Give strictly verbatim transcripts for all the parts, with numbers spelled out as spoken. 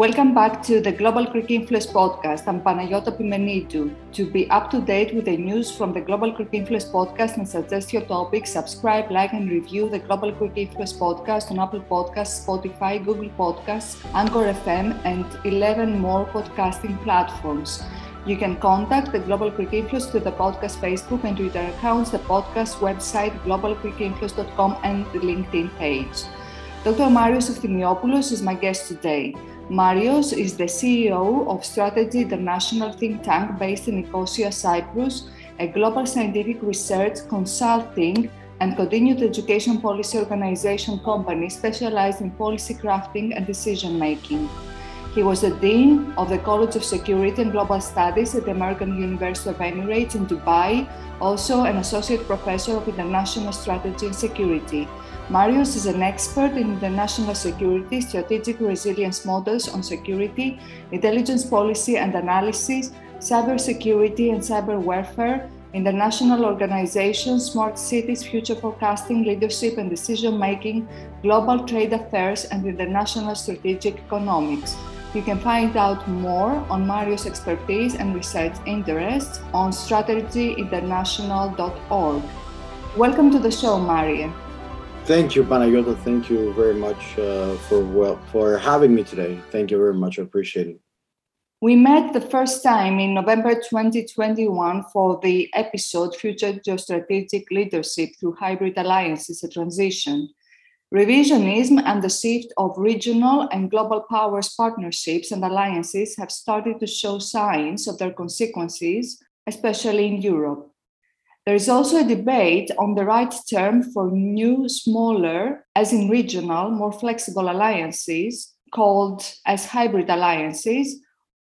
Welcome back to the Global Greek Influence podcast. I'm Panayota Pimenidou. To be up to date with the news from the Global Greek Influence podcast and suggest your topics, subscribe, like, and review the Global Greek Influence podcast on Apple Podcasts, Spotify, Google Podcasts, Anchor F M, and eleven more podcasting platforms. You can contact the Global Greek Influence through the podcast Facebook and Twitter accounts, the podcast website, global greek influence dot com, and the LinkedIn page. Doctor Marios Efthymiopoulos is my guest today. Marios is the C E O of Strategy International think tank based in Nicosia, Cyprus, a global scientific research, consulting, and continued education policy organization company specialized in policy crafting and decision-making. He was the Dean of the College of Security and Global Studies at the American University of Emirates in Dubai, also an Associate Professor of International Strategy and Security. Marios is an expert in international security, strategic resilience models on security, intelligence policy and analysis, cybersecurity and cyber warfare, international organizations, smart cities, future forecasting, leadership and decision-making, global trade affairs, and international strategic economics. You can find out more on Marios' expertise and research interests on strategy international dot org. Welcome to the show, Mario. Thank you, Panayota. Thank you very much uh, for well, for having me today. Thank you very much. I appreciate it. We met the first time in November twenty twenty-one for the episode Future Geostrategic Leadership Through Hybrid Alliances, a Transition. Revisionism and the shift of regional and global powers partnerships and alliances have started to show signs of their consequences, especially in Europe. There is also a debate on the right term for new, smaller, as in regional, more flexible alliances, called as hybrid alliances,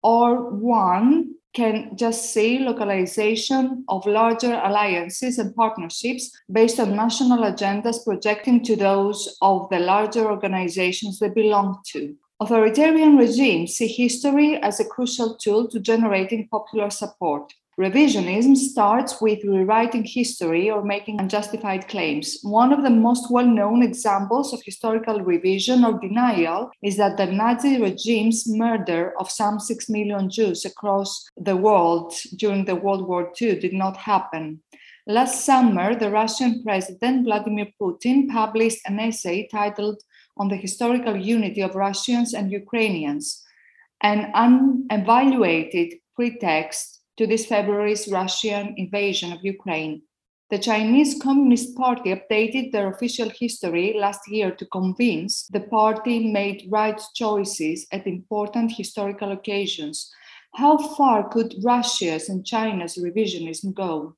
or one can just say localization of larger alliances and partnerships based on national agendas projecting to those of the larger organizations they belong to. Authoritarian regimes see history as a crucial tool to generating popular support. Revisionism starts with rewriting history or making unjustified claims. One of the most well-known examples of historical revision or denial is that the Nazi regime's murder of some six million Jews across the world during the World War Two did not happen. Last summer, the Russian president Vladimir Putin published an essay titled On the Historical Unity of Russians and Ukrainians, an unevaluated pretext to this February's Russian invasion of Ukraine. The Chinese Communist Party updated their official history last year to convince the party made right choices at important historical occasions. How far could Russia's and China's revisionism go?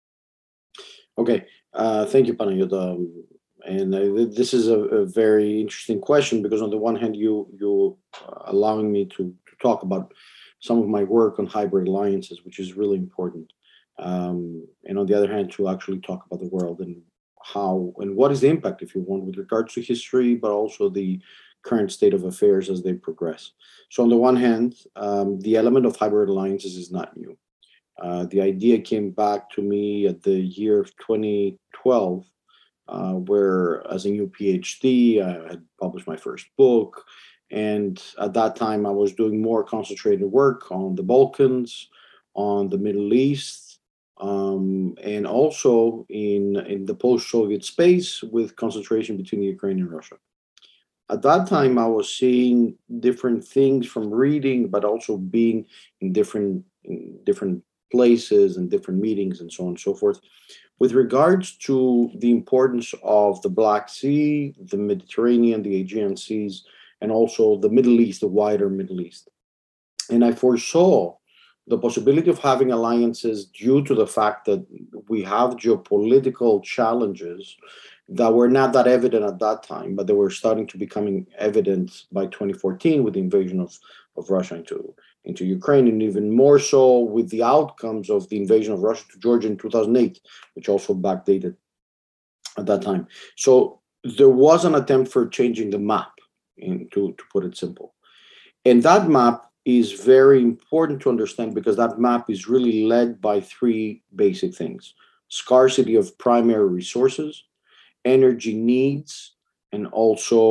Okay, uh, thank you, Panayota. Um, and uh, this is a, a very interesting question because on the one hand, you you uh, allowing me to, to talk about some of my work on hybrid alliances, which is really important. Um, and on the other hand, to actually talk about the world and how and what is the impact, if you want, with regards to history, but also the current state of affairs as they progress. So on the one hand, um, the element of hybrid alliances is not new. Uh, the idea came back to me at the year of twenty twelve, uh, where as a new PhD, I had published my first book. And at that time, I was doing more concentrated work on the Balkans, on the Middle East, um, and also in, in the post-Soviet space with concentration between Ukraine and Russia. At that time, I was seeing different things from reading, but also being in different, in different places and different meetings and so on and so forth. With regards to the importance of the Black Sea, the Mediterranean, the Aegean Seas, and also the Middle East, the wider Middle East. And I foresaw the possibility of having alliances due to the fact that we have geopolitical challenges that were not that evident at that time, but they were starting to becoming evident by twenty fourteen with the invasion of, of Russia into, into Ukraine, and even more so with the outcomes of the invasion of Russia to Georgia in two thousand eight, which also backdated at that time. So there was an attempt for changing the map. In, to, to put it simple. And that map is very important to understand because that map is really led by three basic things: scarcity of primary resources, energy needs, and also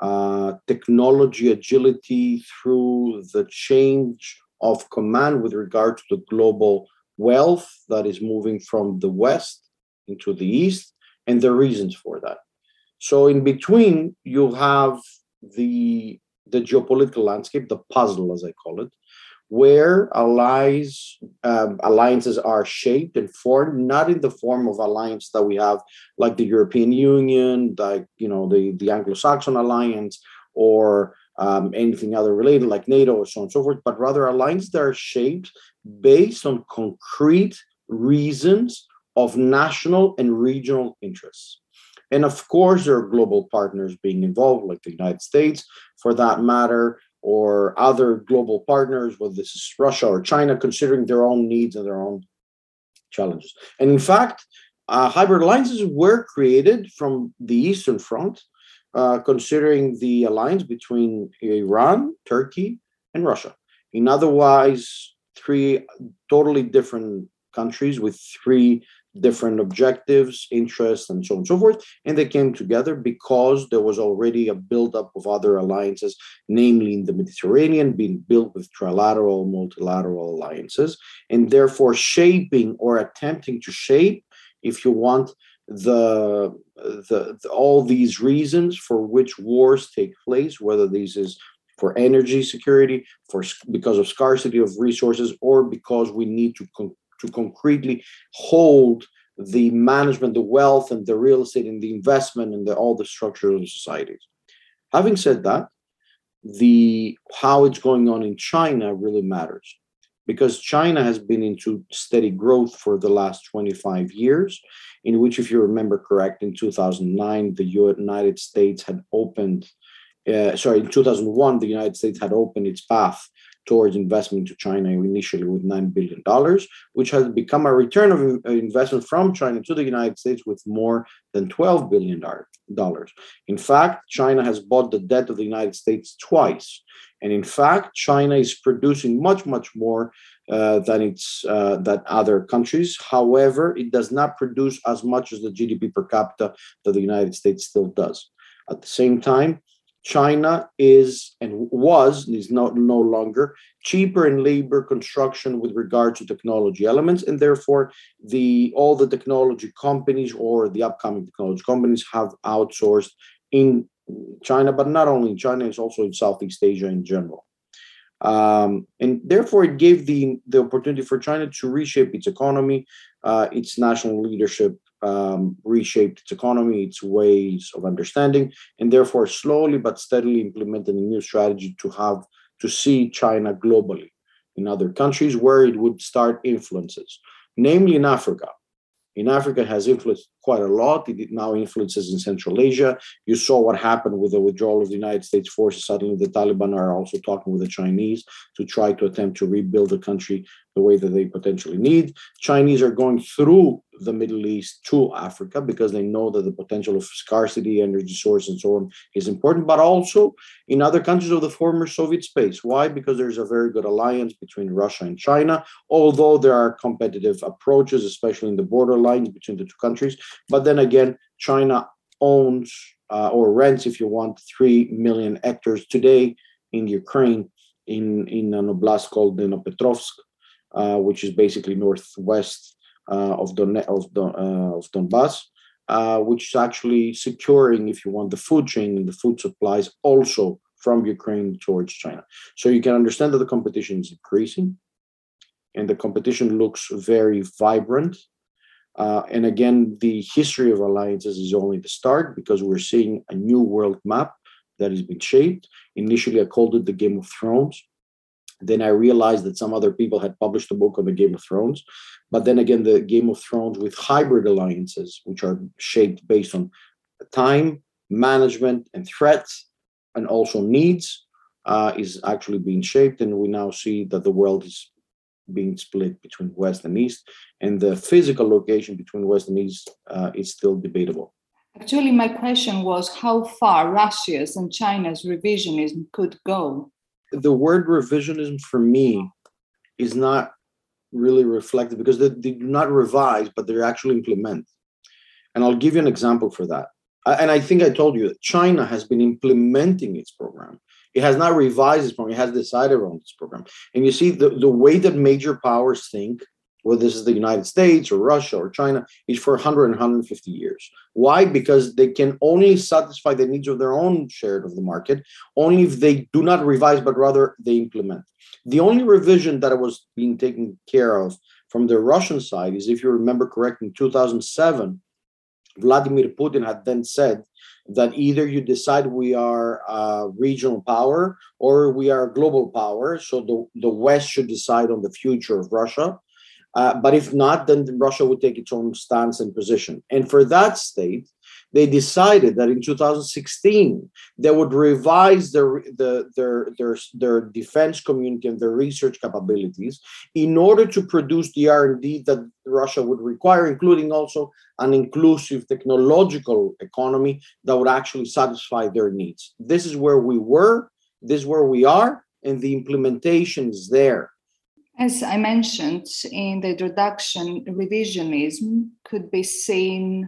uh, technology agility through the change of command with regard to the global wealth that is moving from the West into the East, and the reasons for that. So in between, you have the, the geopolitical landscape, the puzzle, as I call it, where allies, um, alliances are shaped and formed, not in the form of alliance that we have, like the European Union, like you know the, the Anglo-Saxon alliance, or um, anything other related, like NATO, or so on and so forth, but rather alliances that are shaped based on concrete reasons of national and regional interests. And of course, there are global partners being involved, like the United States, for that matter, or other global partners, whether this is Russia or China, considering their own needs and their own challenges. And in fact, uh, hybrid alliances were created from the Eastern Front, uh, considering the alliance between Iran, Turkey, and Russia. In otherwise, three totally different countries with three different objectives, interests, and so on and so forth. And they came together because there was already a buildup of other alliances, namely in the Mediterranean, being built with trilateral, multilateral alliances, and therefore shaping or attempting to shape, if you want, the, the, the all these reasons for which wars take place, whether this is for energy security, for because of scarcity of resources, or because we need to con- to concretely hold the management, the wealth, and the real estate, and the investment, and the, all the structures of societies. Having said that, the how it's going on in China really matters, because China has been into steady growth for the last twenty-five years, in which, if you remember correct, in two thousand nine, the United States had opened, uh, sorry, in two thousand one, the United States had opened its path towards investment to China initially with nine billion dollars, which has become a return of investment from China to the United States with more than twelve billion dollars. In fact, China has bought the debt of the United States twice. And in fact, China is producing much, much more uh, than its uh, than other countries. However, it does not produce as much as the G D P per capita that the United States still does. At the same time, China is and was, is no, no longer, cheaper in labor construction with regard to technology elements, and therefore the all the technology companies or the upcoming technology companies have outsourced in China, but not only in China, it's also in Southeast Asia in general. Um, and therefore, it gave the, the opportunity for China to reshape its economy, uh, its national leadership um, reshaped its economy, its ways of understanding, and therefore slowly but steadily implemented a new strategy to have to see China globally in other countries where it would start influences, namely in Africa. In Africa, it has influenced quite a lot. It now influences in Central Asia. You saw what happened with the withdrawal of the United States forces. Suddenly, the Taliban are also talking with the Chinese to try to attempt to rebuild the country the way that they potentially need. Chinese are going through the Middle East to Africa because they know that the potential of scarcity, energy source, and so on is important, but also in other countries of the former Soviet space. Why? Because there's a very good alliance between Russia and China, although there are competitive approaches, especially in the border lines between the two countries. But then again, China owns uh, or rents, if you want, three million hectares today in Ukraine, in, in an oblast called Dnipropetrovsk, uh, which is basically northwest uh, of, Don- of, Don- uh, of Donbass, uh, which is actually securing, if you want, the food chain and the food supplies also from Ukraine towards China. So you can understand that the competition is increasing, and the competition looks very vibrant. Uh, and again, the history of alliances is only the start, because we're seeing a new world map that has been shaped. Initially, I called it the Game of Thrones. Then I realized that some other people had published a book on the Game of Thrones. But then again, the Game of Thrones with hybrid alliances, which are shaped based on time, management, and threats, and also needs, uh, is actually being shaped. And we now see that the world is being split between West and East, and the physical location between West and East uh, is still debatable. Actually, my question was how far Russia's and China's revisionism could go. The word revisionism for me is not really reflected, because they, they do not revise, but they actually implement. And I'll give you an example for that. Uh, and I think I told you that China has been implementing its program. It has not revised its program. It has decided on its program. And you see, the, the way that major powers think, whether this is the United States or Russia or China, is for one hundred and one hundred fifty years. Why? Because they can only satisfy the needs of their own share of the market, only if they do not revise, but rather they implement. The only revision that was being taken care of from the Russian side is, if you remember correctly, in two thousand seven, Vladimir Putin had then said that either you decide we are a regional power or we are a global power. So the, the West should decide on the future of Russia. Uh, but if not, then Russia would take its own stance and position. And for that state, they decided that in two thousand sixteen, they would revise their, the, their, their, their defense community and their research capabilities in order to produce the R and D that Russia would require, including also an inclusive technological economy that would actually satisfy their needs. This is where we were, this is where we are, and the implementation is there. As I mentioned in the introduction, revisionism could be seen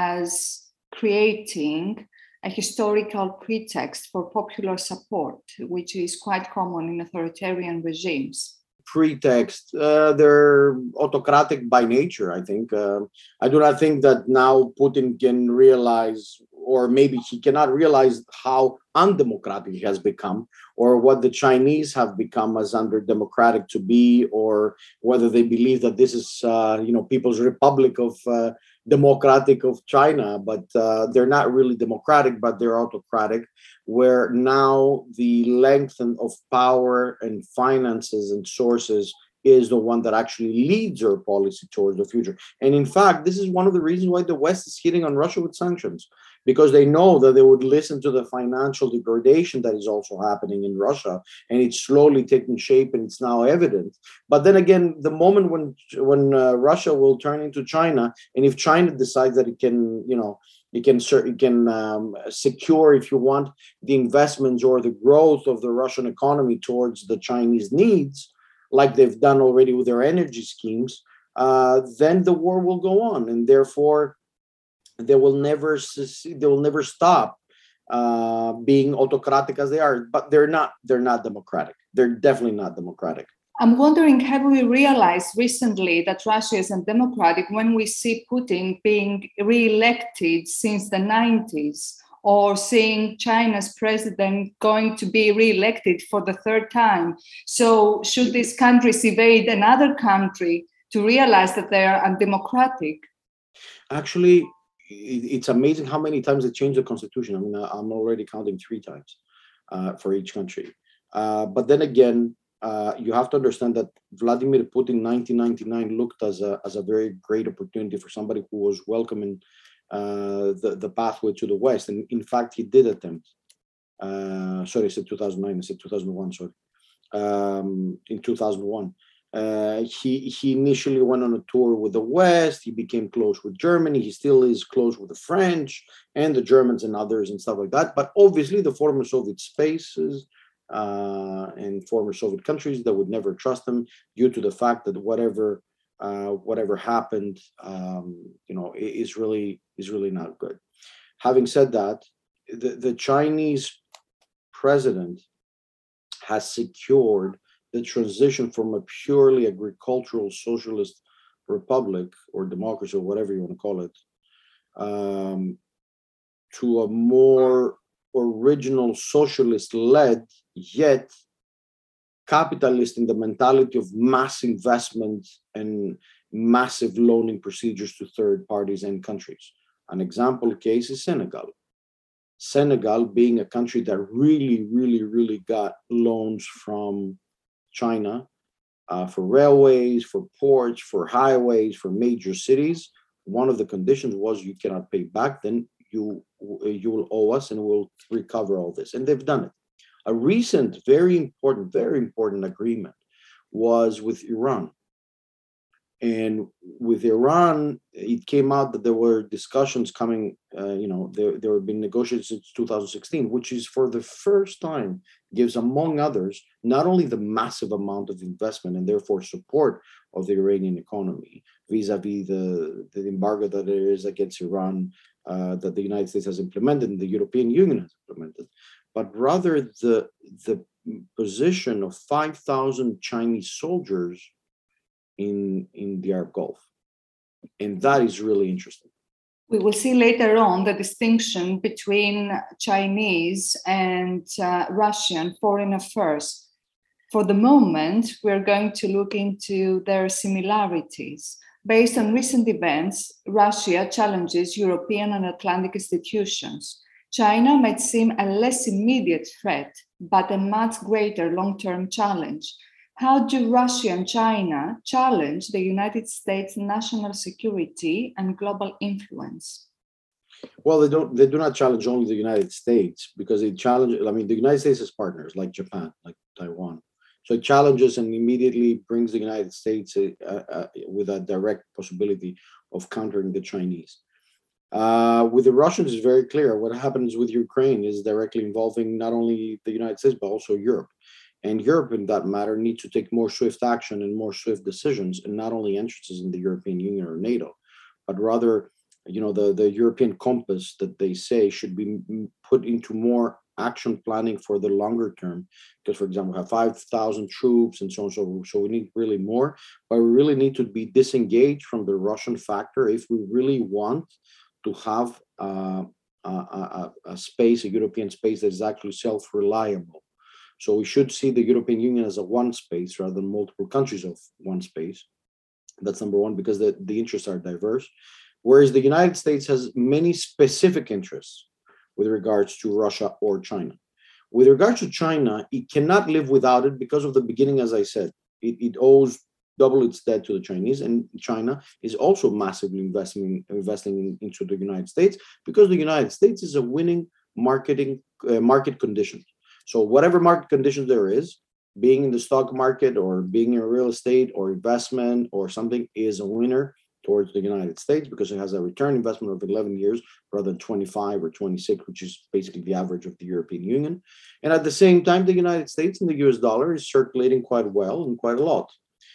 as creating a historical pretext for popular support, which is quite common in authoritarian regimes. Pretext, uh, they're autocratic by nature, I think. Uh, I do not think that now Putin can realize, or maybe he cannot realize, how undemocratic he has become, or what the Chinese have become as under democratic to be, or whether they believe that this is, uh, you know, People's Republic of uh, Democratic of China, but uh, they're not really democratic, but they're autocratic, where now the length of power and finances and sources is the one that actually leads our policy towards the future. And in fact, this is one of the reasons why the West is hitting on Russia with sanctions, because they know that they would listen to the financial degradation that is also happening in Russia, and it's slowly taking shape and it's now evident. But then again, the moment when when uh, Russia will turn into China, and if China decides that it can, you know, it can it can um, secure, if you want, the investments or the growth of the Russian economy towards the Chinese needs, like they've done already with their energy schemes, uh, then the war will go on, and therefore they will never they will never stop uh, being autocratic as they are. But they're not. They're not democratic. They're definitely not democratic. I'm wondering, have we realized recently that Russia isn't democratic when we see Putin being re-elected since the nineties, or seeing China's president going to be re-elected for the third time? So should these countries evade another country to realize that they are undemocratic? Actually, it's amazing how many times they changed the constitution. I mean, I'm already counting three times uh, for each country. Uh, but then again, uh, you have to understand that Vladimir Putin in nineteen ninety-nine looked as a as a very great opportunity for somebody who was welcoming uh, the the pathway to the West, and in fact, he did attempt. Uh, sorry, I said two thousand nine. I said two thousand one. Sorry, um, in two thousand one. Uh, he he initially went on a tour with the West. He became close with Germany. He still is close with the French and the Germans and others and stuff like that. But obviously, the former Soviet spaces uh, and former Soviet countries that would never trust him, due to the fact that whatever uh, whatever happened, um, you know, is really is really not good. Having said that, the, the Chinese president has secured the transition from a purely agricultural socialist republic or democracy or whatever you want to call it, um, to a more original socialist-led, yet capitalist in the mentality of mass investment and massive loaning procedures to third parties and countries. An example case is Senegal. Senegal being a country that really, really, really got loans from China uh, for railways, for ports, for highways, for major cities. One of the conditions was you cannot pay back, then you you will owe us and we'll recover all this. And they've done it. A recent, very important, very important agreement was with Iran. And with Iran, it came out that there were discussions coming, uh, you know, there, there have been negotiations since two thousand sixteen, which is for the first time gives, among others, not only the massive amount of investment and therefore support of the Iranian economy vis-a-vis the, the embargo that there is against Iran, uh, that the United States has implemented and the European Union has implemented, but rather the, the position of five thousand Chinese soldiers in, in the Arab Gulf. And that is really interesting. We will see later on the distinction between Chinese and uh, Russian foreign affairs. For the moment, we're going to look into their similarities. Based on recent events, Russia challenges European and Atlantic institutions. China might seem a less immediate threat, but a much greater long-term challenge. How do Russia and China challenge the United States' national security and global influence? Well, they don't. They do not challenge only the United States, because they challenge. I mean, the United States has partners like Japan, like Taiwan. So it challenges and immediately brings the United States uh, uh, with a direct possibility of countering the Chinese. Uh, with the Russians, it's very clear. What happens with Ukraine is directly involving not only the United States, but also Europe. And Europe, in that matter, needs to take more swift action and more swift decisions, and not only entrances in the European Union or NATO, but rather, you know, the, the European compass that they say should be put into more action planning for the longer term. Because, for example, we have five thousand troops and so on. So, so we need really more, but we really need to be disengaged from the Russian factor if we really want to have uh, a, a, a space, a European space that is actually self-reliable. So we should see the European Union as a one space rather than multiple countries of one space. That's number one, because the, the interests are diverse. Whereas the United States has many specific interests with regards to Russia or China. With regards to China, it cannot live without it because of the beginning, as I said. It, it owes double its debt to the Chinese, and China is also massively investing, investing in, into the United States, because the United States is a winning marketing uh, market condition. So whatever market conditions there is, being in the stock market or being in real estate or investment or something, is a winner towards the United States, because it has a return investment of eleven years rather than twenty-five or twenty-six, which is basically the average of the European Union. And at the same time, the United States and the U S dollar is circulating quite well and quite a lot.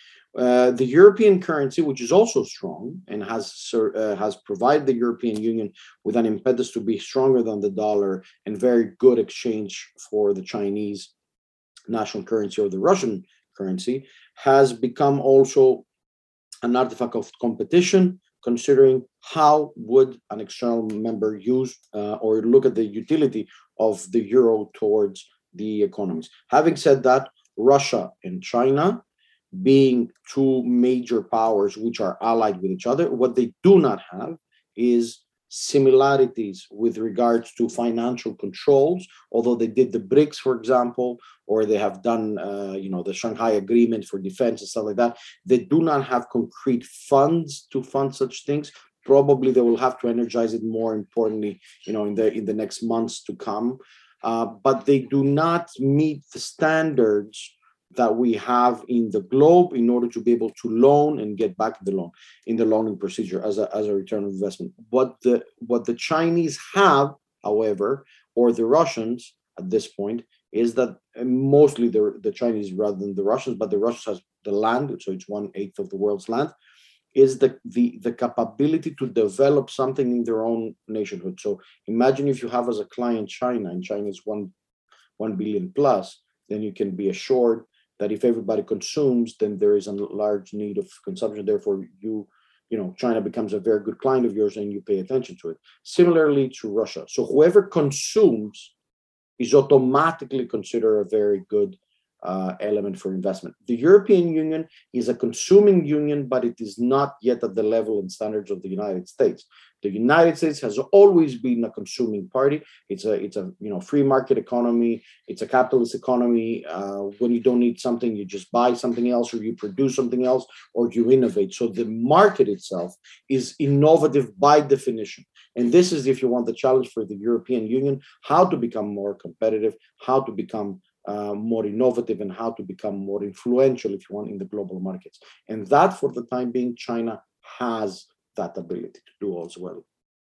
Uh, the European currency, which is also strong and has uh, has provided the European Union with an impetus to be stronger than the dollar and very good exchange for the Chinese national currency or the Russian currency, has become also an artifact of competition, considering how would an external member use uh, or look at the utility of the euro towards the economies. Having said that, Russia and China, being two major powers which are allied with each other, what they do not have is similarities with regards to financial controls, although they did the BRICS, for example, or they have done, uh, you know, the Shanghai Agreement for defense and stuff like that. They do not have concrete funds to fund such things. Probably they will have to energize it more importantly, you know, in the in the next months to come. Uh, but they do not meet the standards that we have in the globe in order to be able to loan and get back the loan in the loaning procedure as a, as a return on investment. What the, what the Chinese have, however, or the Russians at this point, is that mostly the, the Chinese rather than the Russians, but the Russians has the land, so it's one eighth of the world's land, is the, the, the capability to develop something in their own nationhood. So imagine if you have as a client China, and China is one, one billion plus, then you can be assured that if everybody consumes, then there is a large need of consumption. Therefore, you, you know, China becomes a very good client of yours and you pay attention to it. Similarly to Russia. So whoever consumes is automatically considered a very good uh, element for investment. The European Union is a consuming union, but it is not yet at the level and standards of the United States. The United States has always been a consuming party. It's a, it's a you know, free market economy. It's a capitalist economy. Uh, when you don't need something, you just buy something else, or you produce something else, or you innovate. So the market itself is innovative by definition. And this is, if you want, the challenge for the European Union: how to become more competitive, how to become uh, more innovative, and how to become more influential, if you want, in the global markets. And that, for the time being, China has that ability to do as well.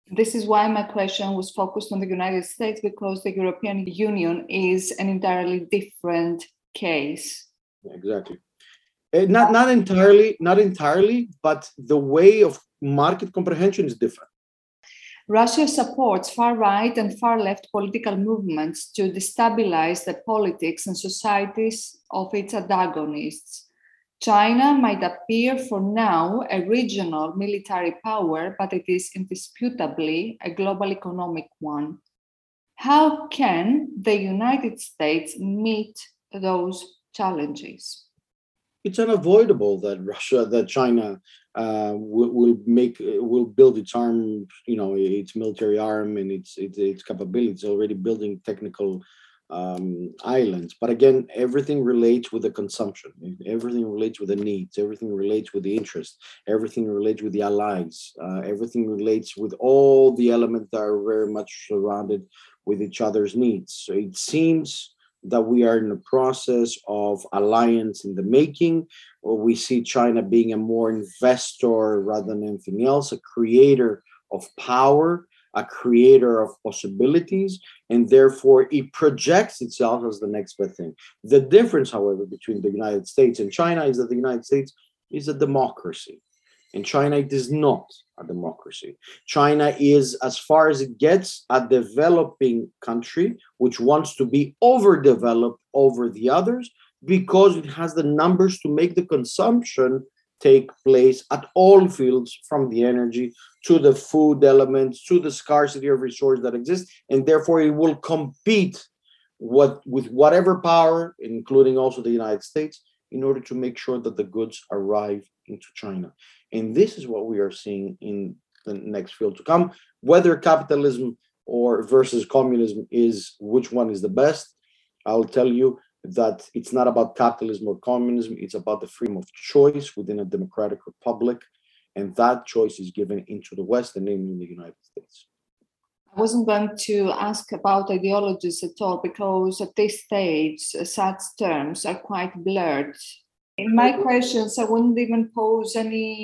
This is why my question was focused on the United States, because the European Union is an entirely different case. Exactly. Uh, not not entirely, not entirely, but the way of market comprehension is different. Russia supports far-right and far-left political movements to destabilize the politics and societies of its antagonists. China might appear for now a regional military power, but it is indisputably a global economic one. How can the United States meet those challenges? It's unavoidable that Russia, that China uh, will, will make, will build its arm, you know, its military arm and its its, its capabilities. Already building technical um, islands. But again, everything relates with the consumption. Everything relates with the needs. Everything relates with the interest. Everything relates with the allies. Uh, everything relates with all the elements that are very much surrounded with each other's needs. So it seems that we are in the process of alliance in the making, or we see China being a more investor rather than anything else, a creator of power, a creator of possibilities, and therefore it projects itself as the next best thing. The difference, however, between the United States and China is that the United States is a democracy. And China is not a democracy. China is, as far as it gets, a developing country which wants to be overdeveloped over the others because it has the numbers to make the consumption take place at all fields, from the energy to the food elements to the scarcity of resources that exist, and therefore it will compete what, with whatever power, including also the United States, in order to make sure that the goods arrive into China. And this is what we are seeing in the next field to come. Whether capitalism or versus communism is, which one is the best, I'll tell you that it's not about capitalism or communism. It's about the freedom of choice within a democratic republic. And that choice is given into the West, and namely in the United States. I wasn't going to ask about ideologies at all, because at this stage, such terms are quite blurred. In my questions, I wouldn't even pose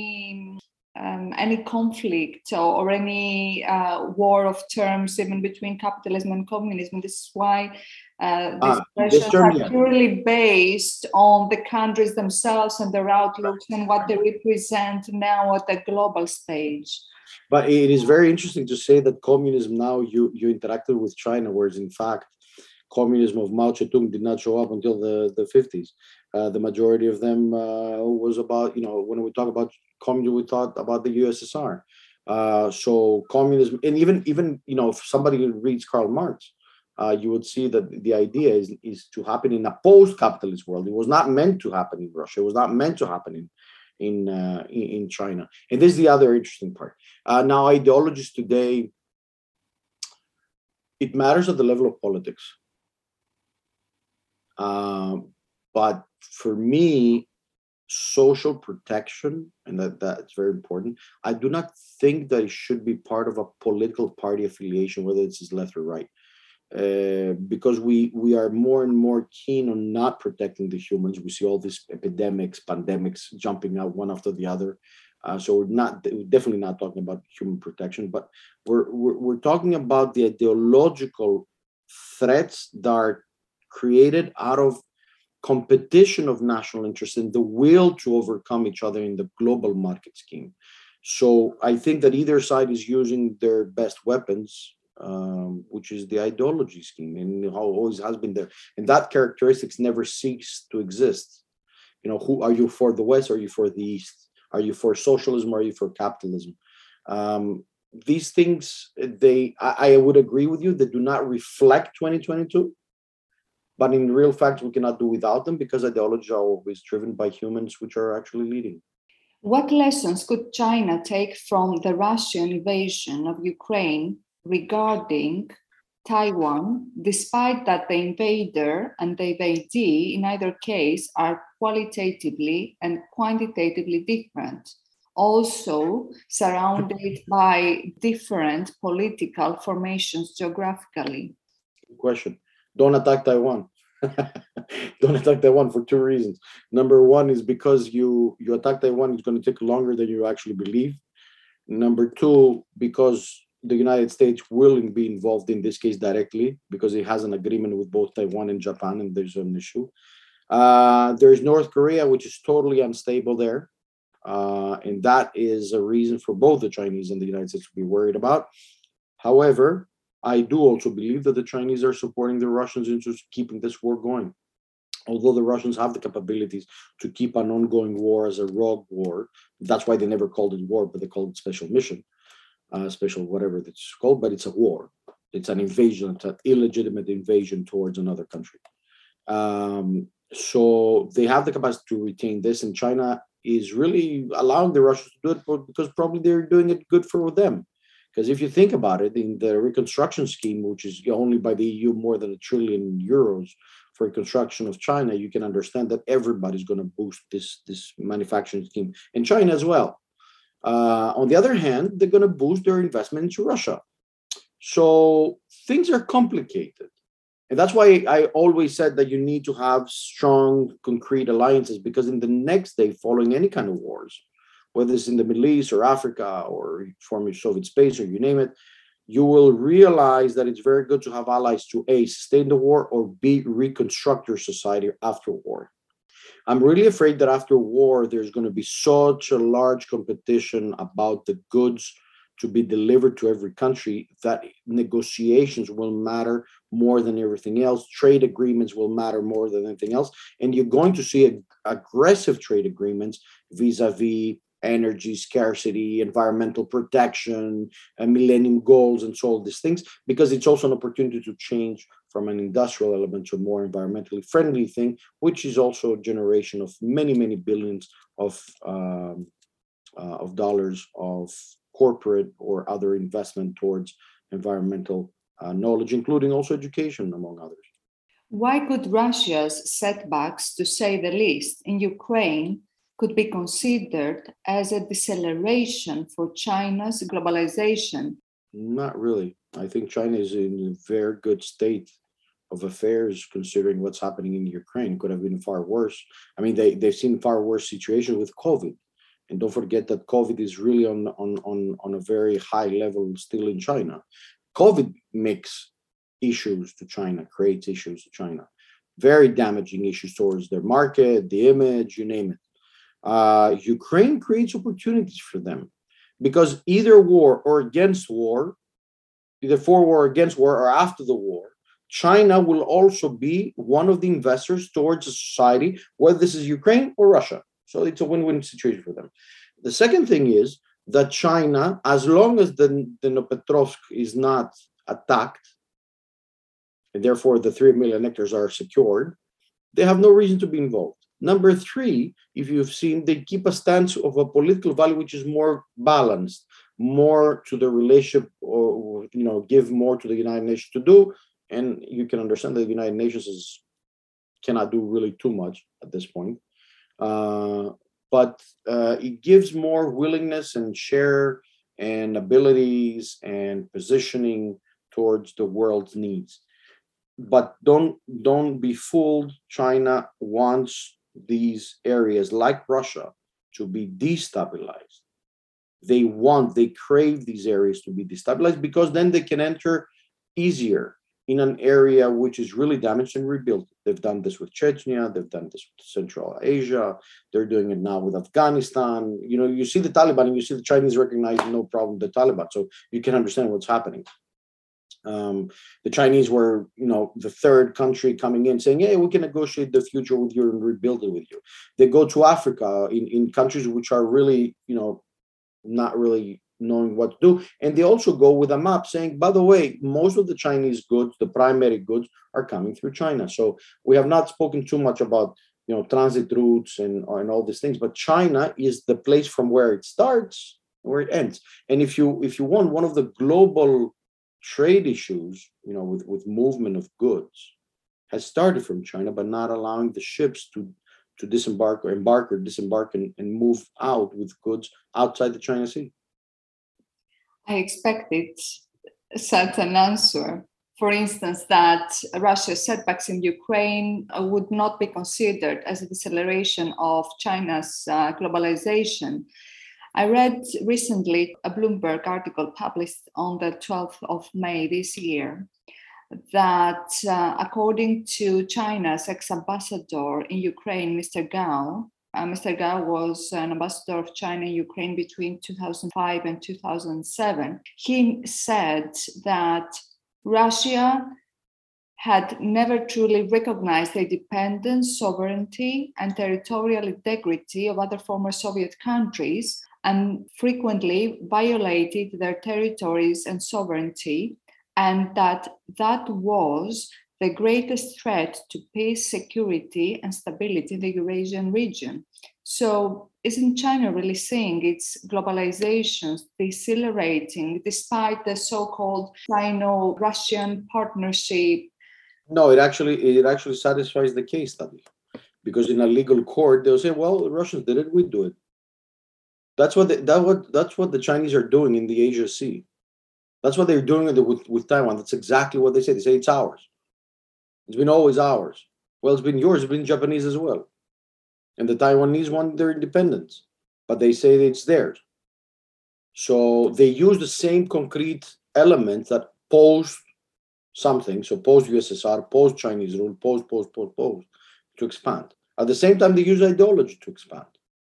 any um, any conflict or, or any uh, war of terms, even between capitalism and communism. This is why uh, these Ah, questions this term, are yeah. purely based on the countries themselves and their outlooks and what they represent now at the global stage. But it is very interesting to say that communism now, you, you interacted with China, whereas in fact, communism of Mao Zedong did not show up until the, the fifties. Uh, the majority of them uh, was about, you know, when we talk about communism, we thought about the U S S R. Uh, so communism, and even, even you know, if somebody reads Karl Marx, uh, you would see that the idea is, is to happen in a post-capitalist world. It was not meant to happen in Russia. It was not meant to happen in in uh, in China. And this is the other interesting part. Uh, now, ideologies today, it matters at the level of politics. Um, but for me, social protection, and that that's very important. I do not think that it should be part of a political party affiliation, whether it's left or right. Uh, because we we are more and more keen on not protecting the humans. We see all these epidemics, pandemics jumping out one after the other. Uh, so we're not we're definitely not talking about human protection, but we're, we're we're talking about the ideological threats that are created out of competition of national interest and the will to overcome each other in the global market scheme. So I think that either side is using their best weapons, um, which is the ideology scheme, and how always has been there. And that characteristics never cease to exist. You know, who are you for, the West? Or are you for the East? Are you for socialism? Or are you for capitalism? Um, these things, they, I, I would agree with you, they do not reflect twenty twenty-two. But in real fact, we cannot do without them, because ideology are always driven by humans, which are actually leading. What lessons could China take from the Russian invasion of Ukraine regarding Taiwan, despite that the invader and the invadee in either case are qualitatively and quantitatively different, also surrounded by different political formations geographically? Good question. Don't attack Taiwan. Don't attack Taiwan for two reasons. Number one is because you you attack Taiwan, it's going to take longer than you actually believe. Number two, because the United States will be involved in this case directly because it has an agreement with both Taiwan and Japan, and there's an issue. Uh, there's North Korea, which is totally unstable there. Uh, and that is a reason for both the Chinese and the United States to be worried about. However, I do also believe that the Chinese are supporting the Russians into keeping this war going. Although the Russians have the capabilities to keep an ongoing war as a rogue war, that's why they never called it war, but they called it special mission, uh, special whatever it's called, but it's a war. It's an invasion, it's an illegitimate invasion towards another country. Um, so they have the capacity to retain this, and China is really allowing the Russians to do it because probably they're doing it good for them. Because if you think about it, in the reconstruction scheme, which is only by the E U more than a trillion euros for reconstruction of China, you can understand that everybody's going to boost this, this manufacturing scheme, and China as well. Uh, on the other hand, they're going to boost their investment into Russia. So things are complicated. And that's why I always said that you need to have strong, concrete alliances, because in the next day, following any kind of wars, whether it's in the Middle East or Africa or former Soviet space or you name it, you will realize that it's very good to have allies to A, sustain the war, or B, reconstruct your society after war. I'm really afraid that after war, there's going to be such a large competition about the goods to be delivered to every country that negotiations will matter more than everything else. Trade agreements will matter more than anything else. And you're going to see a, aggressive trade agreements vis-a-vis energy scarcity, environmental protection, and millennium goals, and so all these things, because it's also an opportunity to change from an industrial element to a more environmentally friendly thing, which is also a generation of many, many billions of, um, uh, of dollars of corporate or other investment towards environmental uh, knowledge, including also education, among others. Why could Russia's setbacks, to say the least, in Ukraine could be considered as a deceleration for China's globalization? Not really. I think China is in a very good state of affairs considering what's happening in Ukraine. It could have been far worse. I mean, they, they've seen far worse situations with COVID. And don't forget that COVID is really on, on, on, on a very high level still in China. COVID makes issues to China, creates issues to China. Very damaging issues towards their market, the image, you name it. Uh, Ukraine creates opportunities for them because either war or against war, either for war or against war or after the war, China will also be one of the investors towards a society, whether this is Ukraine or Russia. So it's a win-win situation for them. The second thing is that China, as long as the, the Dnipropetrovsk is not attacked, and therefore the three million hectares are secured, they have no reason to be involved. Number three, if you've seen, they keep a stance of a political value which is more balanced, more to the relationship, or you know, give more to the United Nations to do. And you can understand that the United Nations is cannot do really too much at this point. Uh, but uh, it gives more willingness and share and abilities and positioning towards the world's needs. But don't don't be fooled. China wants these areas like Russia to be destabilized. They want, they crave these areas to be destabilized because then they can enter easier in an area which is really damaged and rebuilt. They've done this with Chechnya, they've done this with Central Asia, they're doing it now with Afghanistan. You know, you see the Taliban and you see the Chinese recognizing no problem the Taliban, so you can understand what's happening. Um, the Chinese were, you know, the third country coming in saying, hey, we can negotiate the future with you and rebuild it with you. They go to Africa in, in countries which are really, you know, not really knowing what to do. And they also go with a map saying, by the way, most of the Chinese goods, the primary goods, are coming through China. So we have not spoken too much about, you know, transit routes and, and all these things, but China is the place from where it starts, where it ends. And if you if you want, one of the global trade issues, you know, with, with movement of goods has started from China, but not allowing the ships to to disembark or embark or disembark and, and move out with goods outside the China Sea. I expected such an answer. For instance, that Russia's setbacks in Ukraine would not be considered as a deceleration of China's uh, globalization. I read recently a Bloomberg article published on the twelfth of May this year that uh, according to China's ex-ambassador in Ukraine, Mister Gao, uh, Mister Gao was an ambassador of China in Ukraine between two thousand five and two thousand seven. He said that Russia had never truly recognized the independence, sovereignty, and territorial integrity of other former Soviet countries and frequently violated their territories and sovereignty, and that that was the greatest threat to peace, security, and stability in the Eurasian region. So, isn't China really seeing its globalization decelerating despite the so-called Sino-Russian partnership? No, it actually it actually satisfies the case study, because in a legal court they'll say, "Well, the Russians did it, we do it." That's what they, that what that's what the Chinese are doing in the Asia Sea. That's what they're doing with, with with Taiwan. That's exactly what they say. They say it's ours. It's been always ours. Well, it's been yours. It's been Japanese as well, and the Taiwanese want their independence, but they say that it's theirs. So they use the same concrete elements that posed something, so post-U S S R, post-Chinese rule, post, post, post, post, to expand. At the same time, they use ideology to expand.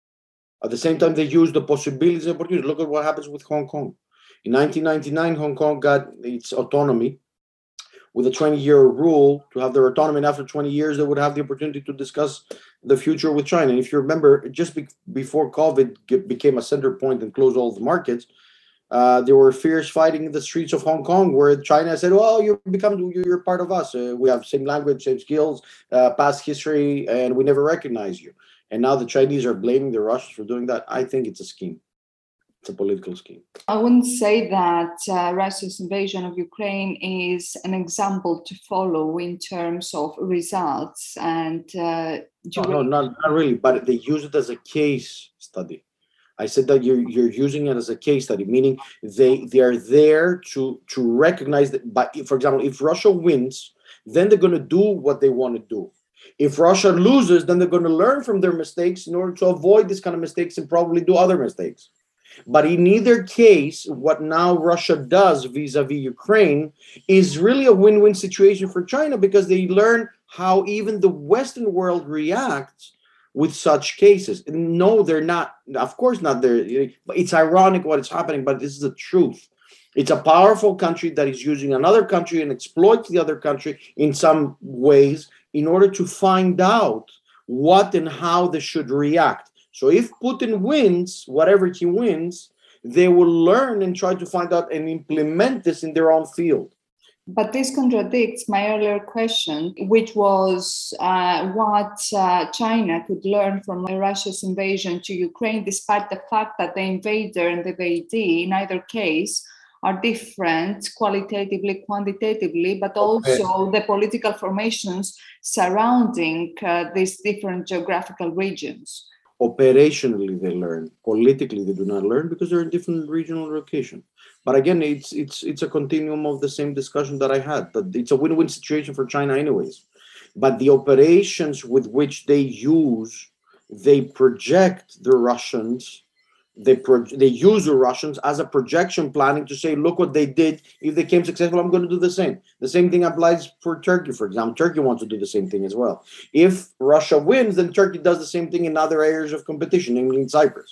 At the same time, they use the possibilities and opportunities. Look at what happens with Hong Kong. In nineteen ninety-nine, Hong Kong got its autonomy with a twenty-year rule to have their autonomy, and after twenty years, they would have the opportunity to discuss the future with China. And if you remember, just be- before COVID became a center point and closed all the markets, Uh, there were fierce fighting in the streets of Hong Kong, where China said, "Well, you become you're part of us. Uh, we have same language, same skills, uh, past history, and we never recognize you." And now the Chinese are blaming the Russians for doing that. I think it's a scheme. It's a political scheme. I wouldn't say that uh, Russia's invasion of Ukraine is an example to follow in terms of results. And uh, no, no, not, not really. But they use it as a case study. I said that you're you're using it as a case study, meaning they they are there to to recognize that. But for example, if Russia wins, then they're going to do what they want to do. If Russia loses, then they're going to learn from their mistakes in order to avoid this kind of mistakes and probably do other mistakes. But in either case, what now Russia does vis-a-vis Ukraine is really a win-win situation for China, because they learn how even the Western world reacts with such cases. No, they're not, of course not there. It's ironic what is happening, but this is the truth. It's a powerful country that is using another country and exploits the other country in some ways in order to find out what and how they should react. So if Putin wins, whatever he wins, they will learn and try to find out and implement this in their own field. But this contradicts my earlier question, which was uh, what uh, China could learn from Russia's invasion to Ukraine, despite the fact that the invader and the invadee, in either case, are different qualitatively, quantitatively, but also okay. the political formations surrounding uh, these different geographical regions. Operationally, they learn. Politically, they do not learn because they're in different regional location. But again, it's it's it's a continuum of the same discussion that I had. That it's a win-win situation for China, anyways. But the operations with which they use, they project the Russians. They pro- they use the Russians as a projection planning to say, look what they did. If they came successful, I'm going to do the same. The same thing applies for Turkey, for example. Turkey wants to do the same thing as well. If Russia wins, then Turkey does the same thing in other areas of competition, namely in Cyprus.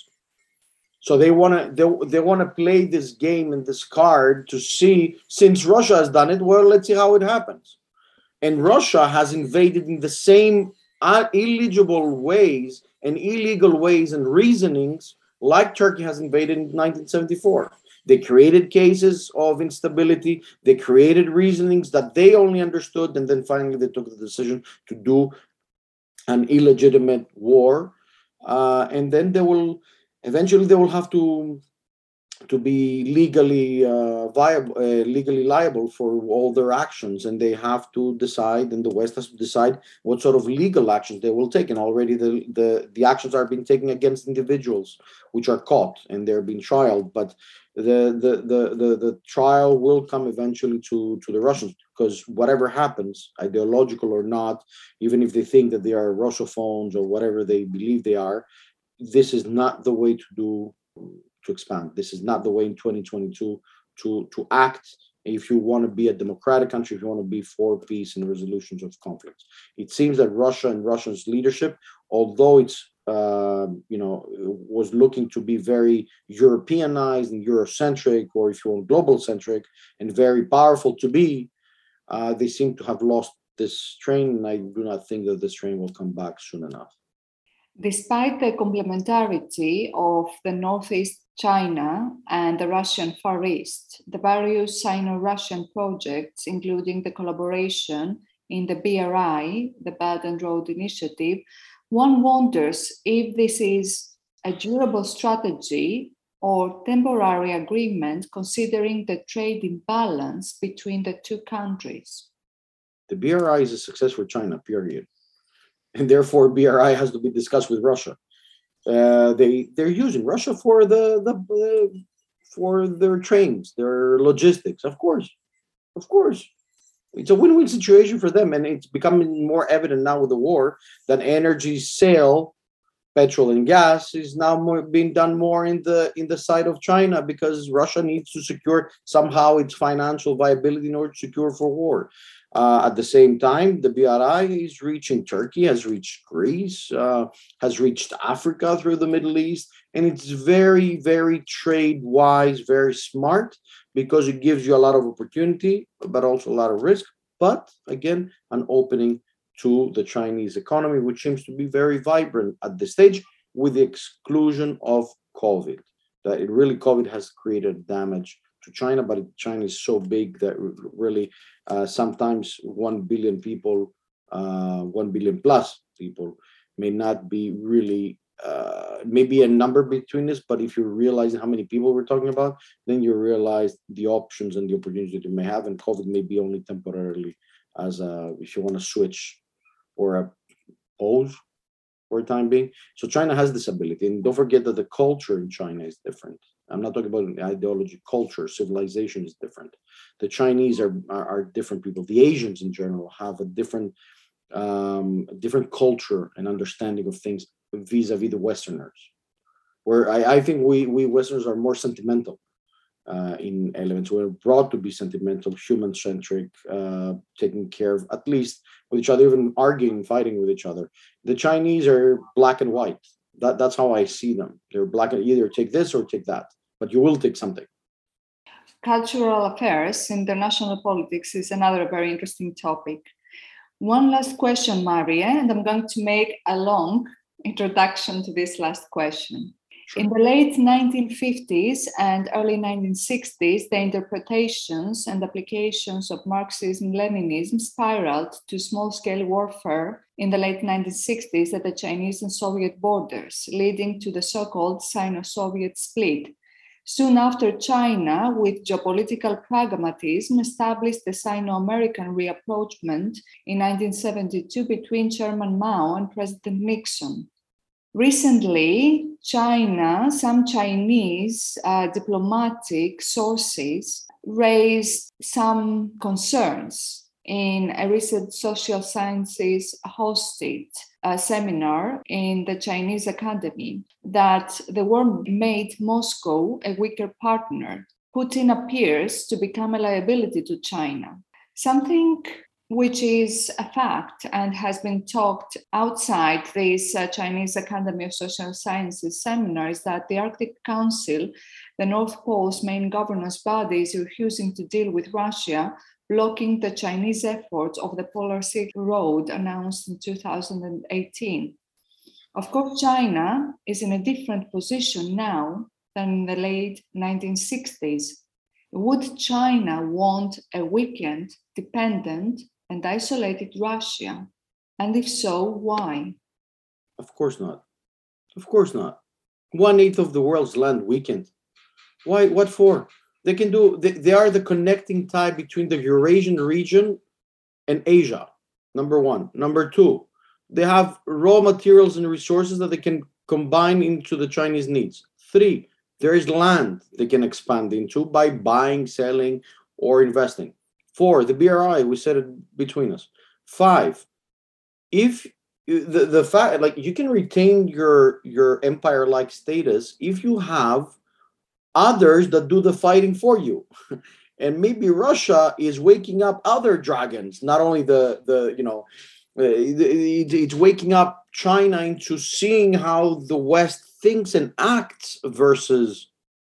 So they want to they, they want to play this game and this card to see, since Russia has done it, well, let's see how it happens. And Russia has invaded in the same uh, illegible ways and illegal ways and reasonings like Turkey has invaded in nineteen seventy-four. They created cases of instability. They created reasonings that they only understood. And then finally, they took the decision to do an illegitimate war. Uh, and then they will, eventually they will have to, to be legally uh, viable, uh, legally liable for all their actions. And they have to decide, and the West has to decide what sort of legal actions they will take. And already the, the, the actions are being taken against individuals which are caught and they're being trialed. But the, the, the, the, the trial will come eventually to, to the Russians, because whatever happens, ideological or not, even if they think that they are Russophones or whatever they believe they are, this is not the way to do to expand. This is not the way in twenty twenty-two to, to act if you want to be a democratic country, if you want to be for peace and resolutions of conflicts. It seems that Russia and Russia's leadership, although it's uh, you know was looking to be very Europeanized and Eurocentric, or if you want global centric, and very powerful to be, uh, they seem to have lost this train, and I do not think that this train will come back soon enough. Despite the complementarity of the Northeast China and the Russian Far East, the various Sino-Russian projects, including the collaboration in the B R I, the Belt and Road Initiative, one wonders if this is a durable strategy or temporary agreement considering the trade imbalance between the two countries. The B R I is a success for China, period. And therefore, B R I has to be discussed with Russia. Uh, they they're using Russia for the, the the for their trains, their logistics. Of course, of course, it's a win-win situation for them, and it's becoming more evident now with the war that energy sale, petrol and gas, is now more, being done more in the in the side of China, because Russia needs to secure somehow its financial viability in order to secure for war. Uh, at the same time, the B R I is reaching Turkey, has reached Greece, uh, has reached Africa through the Middle East, and it's very, very trade-wise, very smart, because it gives you a lot of opportunity, but also a lot of risk. But again, an opening to the Chinese economy, which seems to be very vibrant at this stage, with the exclusion of COVID. That it really, COVID has created damage to China, but China is so big that really uh, sometimes one billion people, uh, one billion plus people may not be really, uh, maybe a number between this, but if you realize how many people we're talking about, then you realize the options and the opportunities that you may have, and COVID may be only temporarily, as a, if you want to switch or a pause for a time being. So China has this ability, and don't forget that the culture in China is different. I'm not talking about ideology, culture, civilization is different. The Chinese are, are, are different people. The Asians in general have a different, um, different culture and understanding of things vis-a-vis the Westerners. Where I, I think we, we Westerners are more sentimental uh, in elements. We're brought to be sentimental, human-centric, uh, taking care of, at least with each other, even arguing, fighting with each other. The Chinese are black and white. That, that's how I see them. They're black and either take this or take that, but you will take something. Cultural affairs, international politics is another very interesting topic. One last question, Maria, and I'm going to make a long introduction to this last question. Sure. In the late nineteen fifties and early nineteen sixties, the interpretations and applications of Marxism-Leninism spiraled to small-scale warfare in the late nineteen sixties at the Chinese and Soviet borders, leading to the so-called Sino-Soviet split. Soon after, China, with geopolitical pragmatism, established the Sino-American reapproachment in nineteen seventy-two between Chairman Mao and President Nixon. Recently, China, some Chinese uh, diplomatic sources raised some concerns in a recent social sciences hosted uh, seminar in the Chinese Academy that the war made Moscow a weaker partner. Putin appears to become a liability to China, something which is a fact and has been talked outside this uh, Chinese Academy of Social Sciences seminar, is that the Arctic Council, the North Pole's main governance body, is refusing to deal with Russia, blocking the Chinese efforts of the Polar Silk Road announced in two thousand eighteen. Of course, China is in a different position now than in the late nineteen sixties. Would China want a weakened, dependent, and isolated Russia? And if so, why? Of course not. Of course not. One eighth of the world's land weakened. Why? What for? They can do. They, they are the connecting tie between the Eurasian region and Asia. Number one. Number two, they have raw materials and resources that they can combine into the Chinese needs. Three, there is land they can expand into by buying, selling, or investing. Four, the B R I, we said it between us. Five, if the the fact, like, you can retain your your empire-like status if you have others that do the fighting for you. And maybe Russia is waking up other dragons, not only the the you know, uh, it, it's waking up China into seeing how the West thinks and acts versus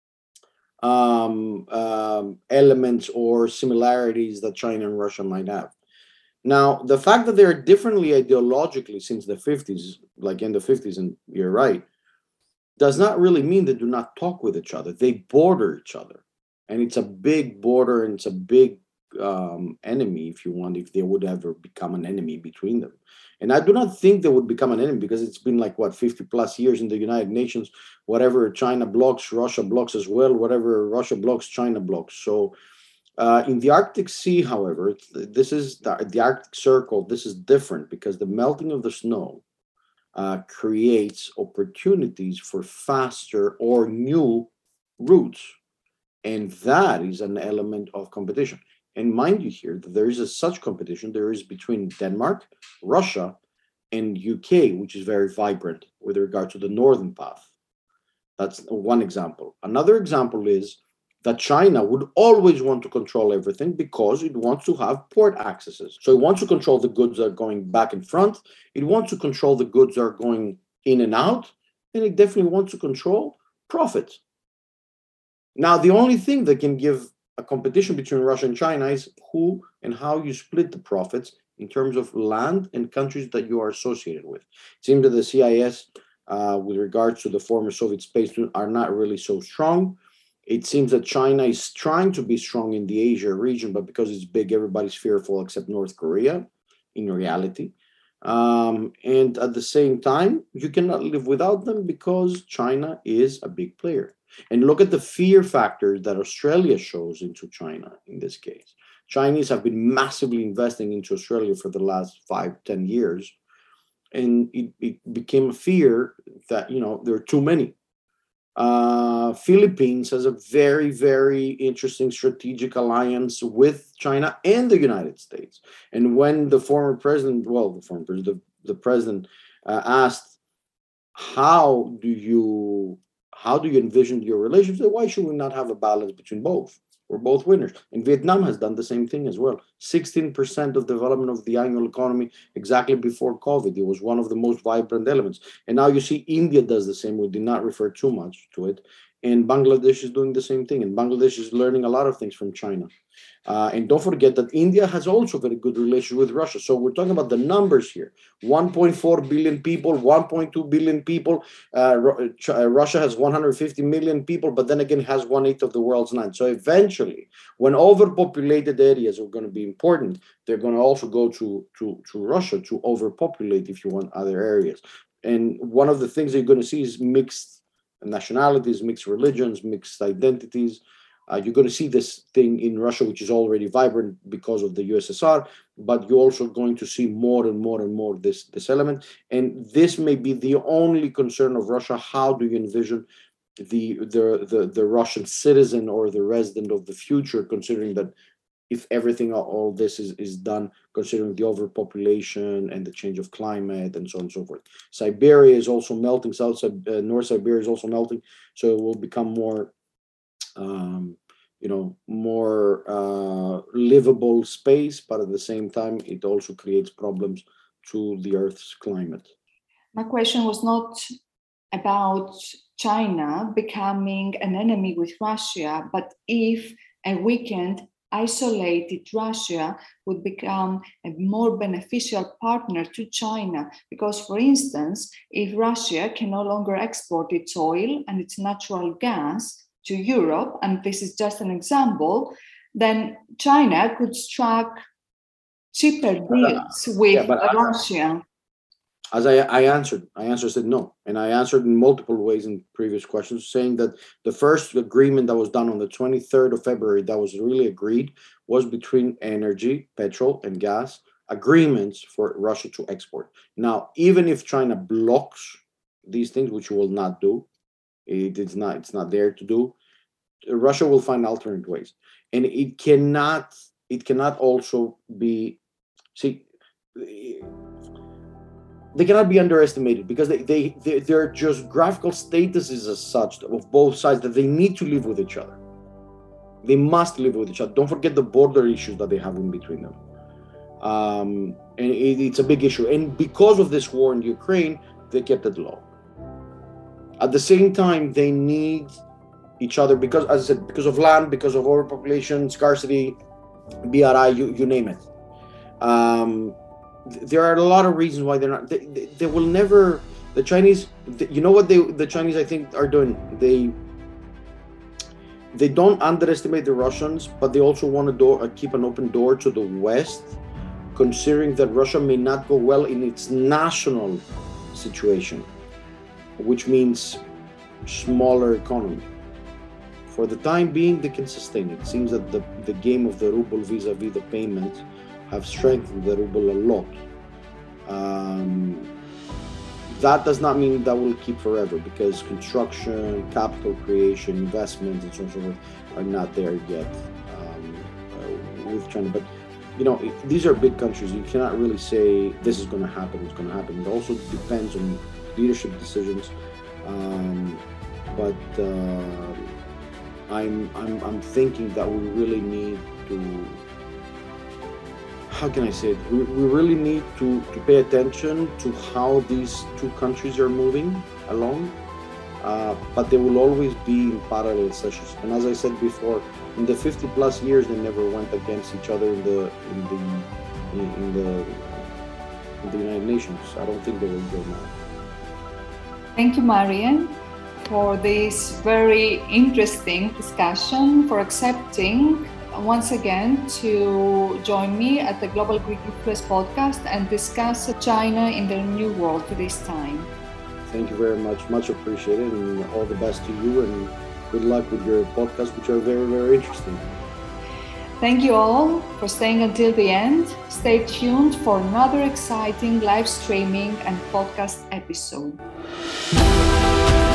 um, um, elements or similarities that China and Russia might have. Now, the fact that they're differently ideologically since the fifties, like in the fifties, and you're right, does not really mean they do not talk with each other. They border each other. And it's a big border, and it's a big um, enemy, if you want, if they would ever become an enemy between them. And I do not think they would become an enemy, because it's been like, what, fifty plus years in the United Nations. Whatever China blocks, Russia blocks as well. Whatever Russia blocks, China blocks. So uh, in the Arctic Sea, however, this is the, the Arctic Circle. This is different, because the melting of the snow uh, creates opportunities for faster or new routes. And that is an element of competition. And mind you here that there is a such competition, there is between Denmark, Russia, and U K, which is very vibrant with regard to the northern path. That's one example. Another example is that China would always want to control everything, because it wants to have port accesses. So it wants to control the goods that are going back and front. It wants to control the goods that are going in and out. And it definitely wants to control profit. Now, the only thing that can give a competition between Russia and China is who and how you split the profits in terms of land and countries that you are associated with. It seems that the C I S, uh, with regards to the former Soviet space, are not really so strong. It seems that China is trying to be strong in the Asia region, but because it's big, everybody's fearful except North Korea, in reality. Um, and at the same time, you cannot live without them, because China is a big player. And look at the fear factor that Australia shows into China in this case. Chinese have been massively investing into Australia for the last five, ten years. And it, it became a fear that, you know, there are too many. Uh, Philippines has a very, very interesting strategic alliance with China and the United States. And when the former president, well, the former president, the, the president uh, asked, how do you how do you envision your relationship? Why should we not have a balance between both? We're both winners. And Vietnam has done the same thing as well. sixteen percent of development of the annual economy exactly before COVID. It was one of the most vibrant elements. And now you see India does the same. We did not refer too much to it. And Bangladesh is doing the same thing. And Bangladesh is learning a lot of things from China. Uh, and don't forget that India has also very good relations with Russia. So we're talking about the numbers here. one point four billion people, one point two billion people. Uh, Russia has one hundred fifty million people, but then again has one-eighth of the world's land. So eventually, when overpopulated areas are going to be important, they're going to also go to, to, to Russia to overpopulate, if you want, other areas. And one of the things that you're going to see is mixed nationalities, mixed religions, mixed identities. Uh, you're going to see this thing in Russia, which is already vibrant because of the U S S R, but you're also going to see more and more and more this, this element. And this may be the only concern of Russia. How do you envision the, the, the, the Russian citizen or the resident of the future, considering that if everything, all this is, is done, considering the overpopulation and the change of climate and so on and so forth. Siberia is also melting, South uh, North Siberia is also melting, so it will become more Um, you know, more uh, livable space, but at the same time, it also creates problems to the Earth's climate. My question was not about China becoming an enemy with Russia, but if a weakened, isolated Russia would become a more beneficial partner to China. Because, for instance, if Russia can no longer export its oil and its natural gas to Europe, and this is just an example, then China could strike cheaper deals with yeah, but Russia. As I, I answered, I answered, said no. And I answered in multiple ways in previous questions, saying that the first agreement that was done on the twenty-third of February that was really agreed was between energy, petrol, and gas agreements for Russia to export. Now, even if China blocks these things, which it will not do, It is not, it's not there to do. Russia will find alternate ways. And it cannot, it cannot also be, see, they cannot be underestimated because they, they, they their geographical status is as such of both sides that they need to live with each other. They must live with each other. Don't forget the border issues that they have in between them. Um, and it, it's a big issue. And because of this war in Ukraine, they kept it low. At the same time, they need each other because, as I said, because of land, because of overpopulation, scarcity, B R I, you, you name it. Um, th- there are a lot of reasons why they're not. They, they, they will never. The Chinese, the, you know what they, the Chinese, I think, are doing. They they don't underestimate the Russians, but they also want to door, uh, keep an open door to the West, considering that Russia may not go well in its national situation, which means smaller economy. For the time being, they can sustain it. It seems that the, the game of the ruble vis-a-vis the payments have strengthened the ruble a lot. Um, that does not mean that will keep forever, because construction, capital creation, investments, and so on and so forth are not there yet um, uh, with China. But you know, these are big countries. You cannot really say this is going to happen, it's going to happen. It also depends on leadership decisions. Um, but uh, I'm, I'm, I'm thinking that we really need to, how can I say it? We, we really need to, to pay attention to how these two countries are moving along. Uh, but they will always be in parallel sessions. And as I said before, in the fifty plus years, they never went against each other in the in the in, in the in the United Nations. I don't think they will go now. Thank you, Marian, for this very interesting discussion, for accepting once again to join me at the Global Greek Influence podcast and discuss China in the new world this time. Thank you very much. Much appreciated, and all the best to you, and good luck with your podcast, which are very, very interesting. Thank you all for staying until the end. Stay tuned for another exciting live streaming and podcast episode.